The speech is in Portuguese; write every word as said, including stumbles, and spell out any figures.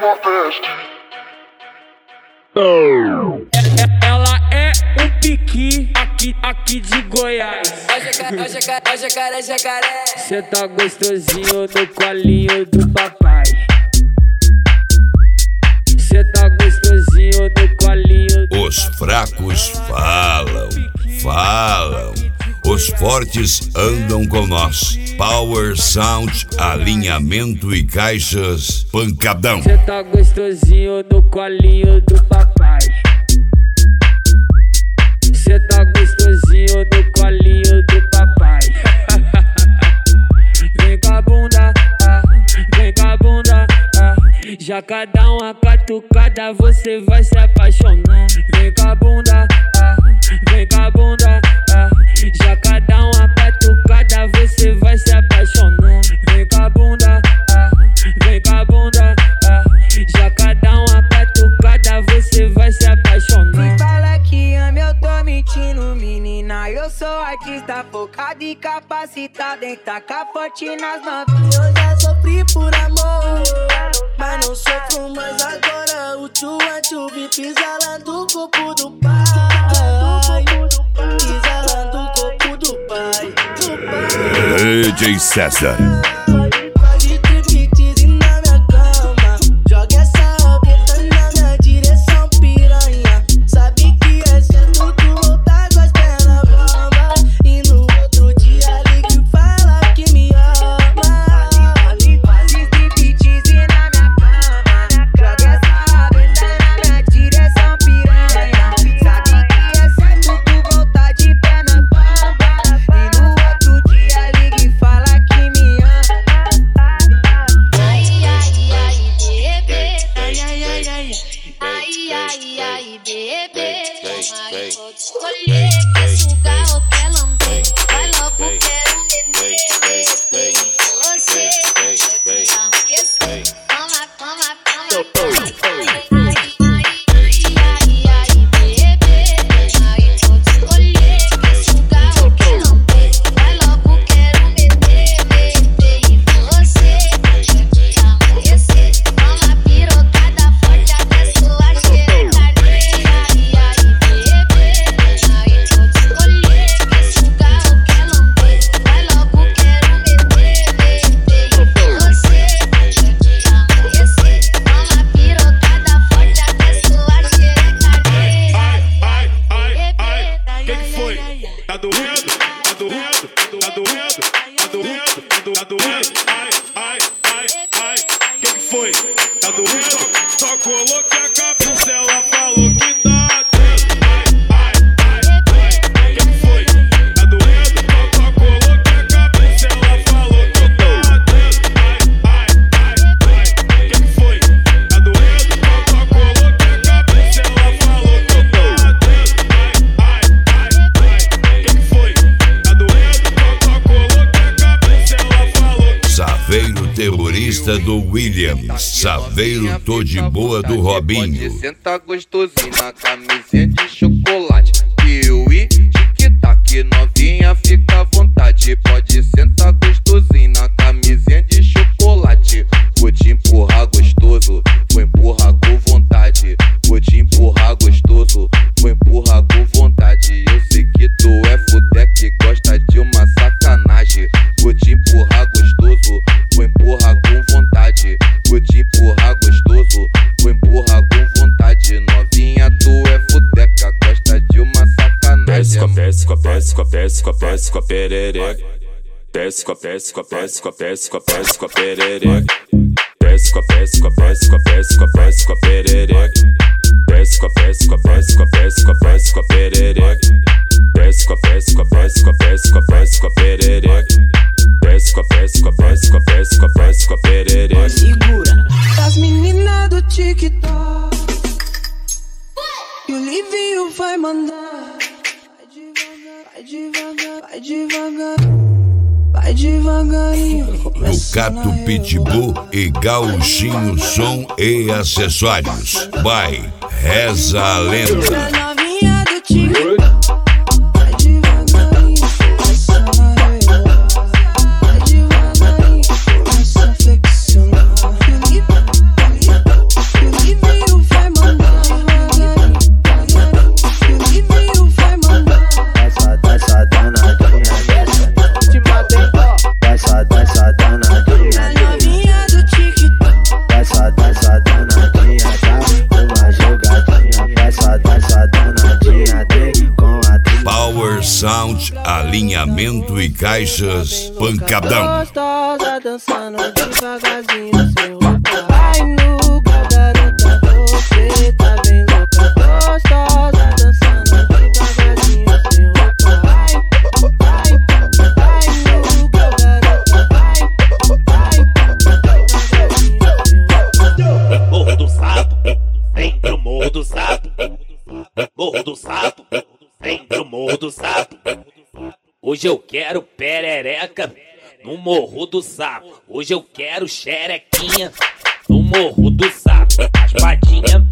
Nordeste. Ela é um piqui aqui, aqui de Goiás. Ó jacaré, ó jacaré, jacaré. Cê tá gostosinho no colinho do papai. Cê tá gostosinho no colinho do Os fracos falam, falam. Os fortes andam com nós. Power Sound, alinhamento e caixas, pancadão. Cê tá gostosinho no colinho do papai. Cê tá gostosinho no colinho do papai. Vem com a bunda, ah, vem com a bunda, ah. Já cada uma catucada você vai se apaixonar. Vem com a bunda, ah, vem com a bunda, ah. Já cada uma catucada você vai se apaixonar. Vem com a bunda, ah, vem com a bunda, ah. Já cada uma catucada você vai se apaixonar. Fala que ama, eu tô mentindo, menina. Eu sou artista focado e capacitado em tacar forte nas novinhas. Eu já sofri por amor, mas não sofro mais agora. O tchua tchubi pisa lá do corpo do pai. Pisa lá do corpo do pai, do pai. D J César. Escolher, quer sugar ou quer lamber. Vai logo, quero meter, meter você. Toma, toma, toma, toma, toma. Tá doendo, tá doendo, tá doendo, tá doendo, tá doendo, ai, ai, ai, ai, que que foi? Tá doendo? Só coloquei a cabeça, ela falou que tá doendo, ai, ai, ai, que que foi? Tá doendo? Só coloquei a cabeça, ela falou que tá doendo, ai, ai, ai, que que foi? Tá doendo? Só coloquei a cabeça, ela falou que tá doendo, ai, ai, ai, que que foi? Tá doendo? Só coloquei a cabeça, ela falou que Saveiro terrorista do Williams. Saveiro tô de boa do Robinho. Pode sentar gostosinho na camisinha de chocolate. Kiwi, tic-tac, novinha, fica à vontade. Pode sentar gostosinho na camisinha de chocolate. Vou te empurrar gostoso, vou empurrar com vontade. Vou te empurrar gostoso, vou empurrar com vontade. Eu sei que tu é fuder que gosta de uma sacanagem. Vou te empurrar gostoso, vou empurrar com vontade. Vou te empurrar gostoso, vou empurrar com vontade. Novinha, tu é fudeca, gosta de uma sacanagem. Desce com desce com desce com desce com desce com perereca. Desce com desce com desce com desce com desce com perereca. Desce com desce com desce com desce com desce com perereca. Desce com desce com desce com desce com desce com perereca. Desce com desce com desce com desce com desce com perereca. Desce com desce com desce com desce com desce com perereca. Segura as meninas do TikTok e o Livinho vai mandar. Vai devagar, vai devagar, vai devagarinho. Lucato Pitbull e Gauchinho Som e Acessórios. Vai, reza a lenda. Novinha do TikTok. Caixas Pancadão. Gostosa dançando devagarzinho sem roupa. Vai no garota, você tá bem louca. Gostosa dançando devagarzinho sem roupa. Vai, vai, vai no garota, vai, vai, devagarzinho sem roupa. Morro do Sapo, vem pro Morro do Sapo. Morro do Sapo, vem pro Morro do Sapo. Hoje eu quero perereca no Morro do Sapo. Hoje eu quero xerequinha no Morro do Sapo. Raspadinha